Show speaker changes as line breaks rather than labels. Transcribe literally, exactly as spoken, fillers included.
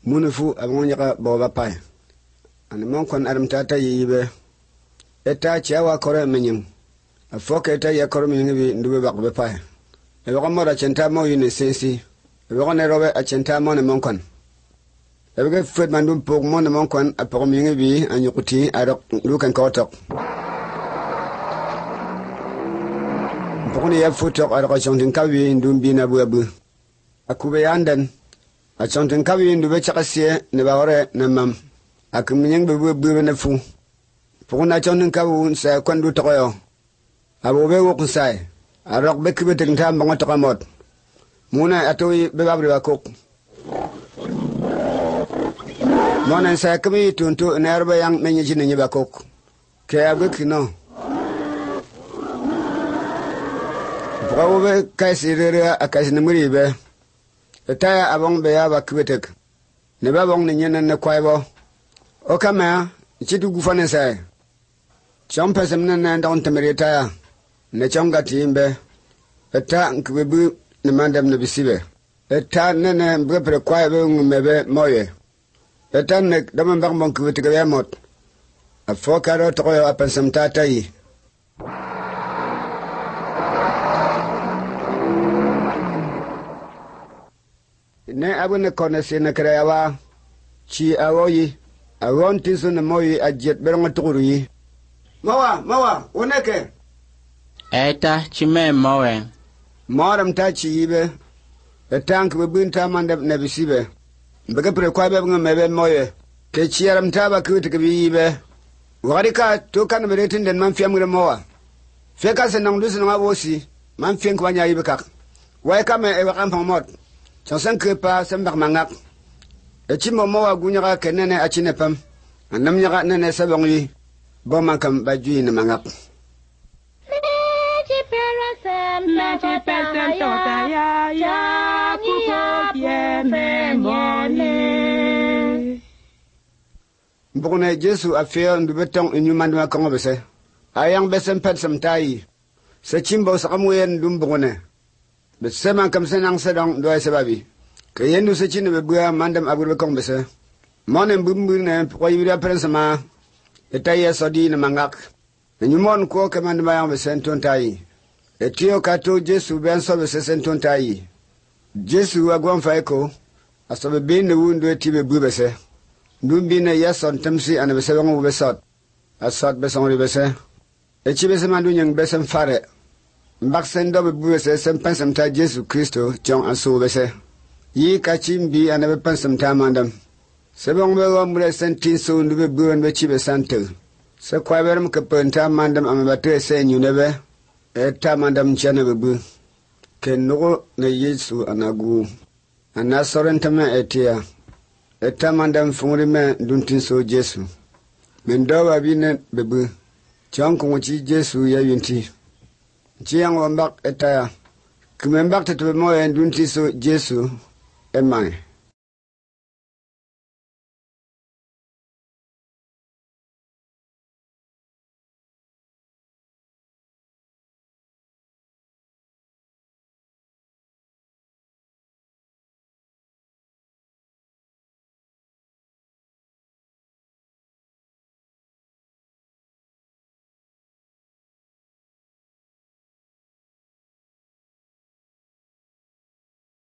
Munifu abonyaga boba pai. An mon kon adam tata yibe. Eta chiawa kore menyim. A foke eta ya kore menyim bi ndube bakbe pai. E wako mora chenta mo yune sensi. E wako nerobe a chenta mo ne mon kon. E wako fred mandum pok mo ne mon kon a poko menyim bi an yukuti a rok lukan kotok. Poko ni ya futok a rok chontin kawi ndumbi na buabu. A kube yandan. A chontin kawi ndube chakasiye ne baore na mam. A kuminying bebu bebu ne fu. Poko na chontin kawi sa kwandu tokoyo. A bobe wokusai. A rok beki betek nta mbongo tokamot. Muna atoi bebabri wakok. Mona sa kami tuntu nerba yang menyijine nyibakok. Kaya beki no. Poko bobe kaisi rere a kaisi namuri be. Etaya abong beya bakibetek. Neba bong ni nyenen ne kwaibo. Okama, chitu gufane sai. Chompa semne ne ndon temere etaya. Ne chonga timbe. Eta nkwebu ne mandam ne bisibe. Eta nene mbepre kwaibe ngumebe moye. Eta ne daman bang bong kwebetek ya mot. Afokaro tokoyo apensam tatayi. Ne abu ne konesi ne kreawa chi awoyi awon tisu ne moyi ajet beronga tukuri mawa mawa uneke
eta chime mawe
maram ta chi yibe etank be binta mande ne bisibe bege pre kwa be ngame moye ke chiaram ta ba kuti ke yibe warika to kan be retin den man fiam re mawa fe ka se nang dusu na wosi man fien kwa nya yibe kak wai kame e wakam pamot chansan ke pa sembak mangak echi momo wa gunyaka kenene achine pam anam nyaka nene sabongi boma kam bajui ne mangak
mechi perasem mechi perasem tota ya ya kuko ye memone
mbone Jesu afia ndubetong inyumandu akongo bese ayang besem pet samtai se chimbo sakamwen dumbone besema kam senang sedong doy sebabi ke yendu se chine be bua mandam abur kong bese monem bumbu ne ko yira prensama etaya sodi ne mangak nyumon ko ke mandam yang bese tontai etio kato Jesu ben so bese sentontai Jesu agwan faiko asobe bin ne wundu etibe bu bese ndumbi ne yason tamsi ana bese wangu besot asot besong bese echi bese mandu nyang bese fare mbak sendo be bu bese sempensam ta Jesu Kristo jong aso bese yi kachimbi anabe pensam ta mandam sebong be wamre sentin so ndube buwen be chibe santel se kwaberm ke penta mandam amabate se nyunebe eta mandam chane be bu ken no ne Yesu anagu anasorentama etia eta mandam fungri me duntin so Jesu mendowa bine be bu chong ko chi Jesu ya yunti chiang wambak etaya kumembak te mo en duntin so Jesu emai